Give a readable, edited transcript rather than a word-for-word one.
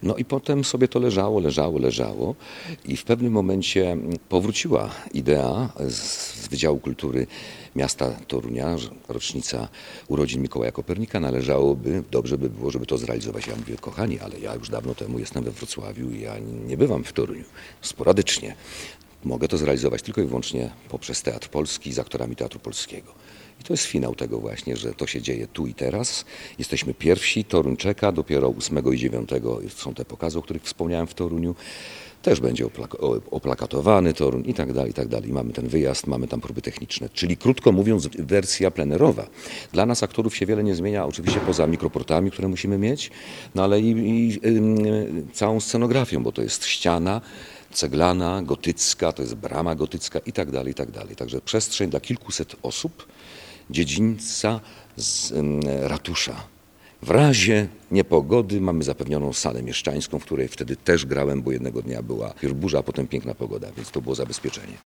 No i potem sobie to leżało i w pewnym momencie powróciła idea z Wydziału Kultury Miasta Torunia, że rocznica urodzin Mikołaja Kopernika, dobrze by było, żeby to zrealizować. Ja mówię, kochani, ale ja już dawno temu jestem we Wrocławiu i ja nie bywam w Toruniu, sporadycznie. Mogę to zrealizować tylko i wyłącznie poprzez Teatr Polski z aktorami Teatru Polskiego. I to jest finał tego właśnie, że to się dzieje tu i teraz. Jesteśmy pierwsi, Toruń czeka, dopiero 8 i 9 są te pokazy, o których wspomniałem w Toruniu. Też będzie oplakatowany Toruń i tak dalej, i tak dalej. Mamy ten wyjazd, mamy tam próby techniczne. Czyli krótko mówiąc, wersja plenerowa. Dla nas aktorów się wiele nie zmienia, oczywiście poza mikroportami, które musimy mieć, no ale i całą scenografią, bo to jest ściana ceglana, gotycka, to jest brama gotycka i tak dalej, i tak dalej. Także przestrzeń dla kilkuset osób, dziedzińca z ratusza. W razie niepogody mamy zapewnioną salę mieszczańską, w której wtedy też grałem, bo jednego dnia była burza, a potem piękna pogoda, więc to było zabezpieczenie.